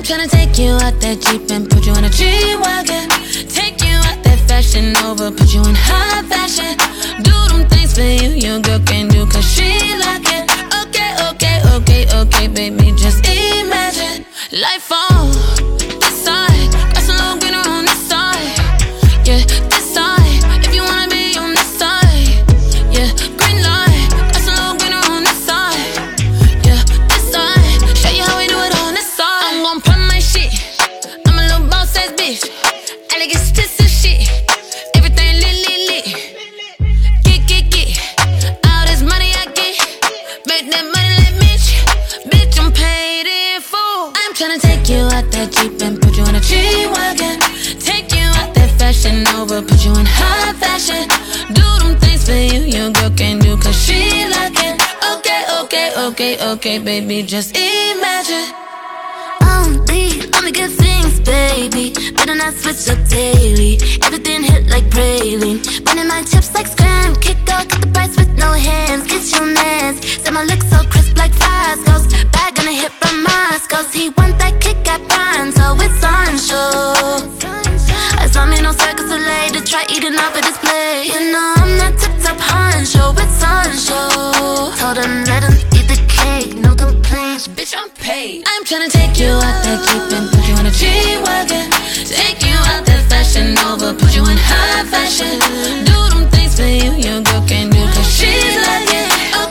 tryna take you out that Jeep and put you in a G-Wagon. Take you out that Fashion Nova, put you in high fashion. Do them things for you, your girl can do, cause she like it. Okay, baby, just imagine life on this side, got some little greener on this side. Yeah, this side, if you wanna be on this side. Yeah, green light, got some little greener on this side. Yeah, this side, show you how we do it on this side. I'm gon' pump my shit, I'm a little boss ass bitch. Elegance, this is shit, everything lit. Get, all this money I get, make that money like Mitch. Bitch, I'm paid in full. I'm tryna take you out that Jeep and put you in a G-Wagon. Take you out that Fashion Nova, put you in high fashion. Do them things for you, your girl can do, cause she like it. Okay, baby, just imagine. Only good things, baby. Better not switch up daily. Everything hit like praline. Burning my chips like scram. Kick out, cut the price with no hands. Get your mans. Said my lips so crisp like fries. Goes bag on a hit from Mars. Cause he want that kick at prime. So it's on show. I saw me no circus delay to try eating off of this plate. You know I'm not tip-top honcho. It's on show. Told him let him eat the cake. No complaints. Bitch, I'm paid. I'm tryna take you out that Jeep and put you in a G-Wagon. Take you out that Fashion Nova, put you in high fashion. Do them things for you, your girl can do, cause she's like it.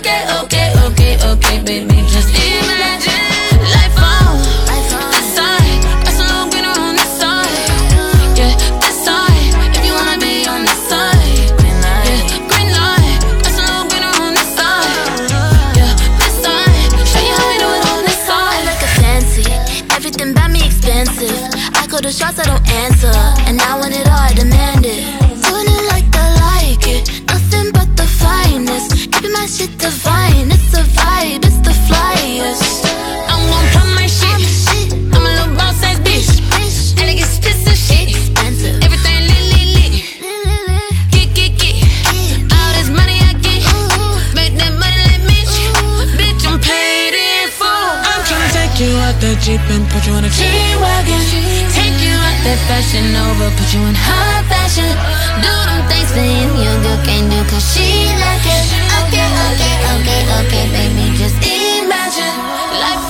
Okay, baby, just imagine life on this side, got some little greener on this side. Yeah, this side, if you wanna be on this side. Yeah, green light, got some little greener on this side. Yeah, this side, show you how we do it on this side. I like a fancy, everything about me expensive. I call the shots, I don't answer, and I want it all, I demand it. Doing it like I like it, nothing but the finest. Keeping my shit divine, it's a vibe, it's the flyest. I'm gon' pump my shit, I'm a little boss ass bitch. Elegance, this is shit, expensive. Everything lit. Get, all this money I get, make that money like Mitch. Bitch, I'm paid in full. I'm tryna take you out that Jeep and put you in a G-Wagon. Take you out that Fashion Nova, put you in high fashion. Do them things for you, your girl can do, cause she like it. Okay, baby, just imagine life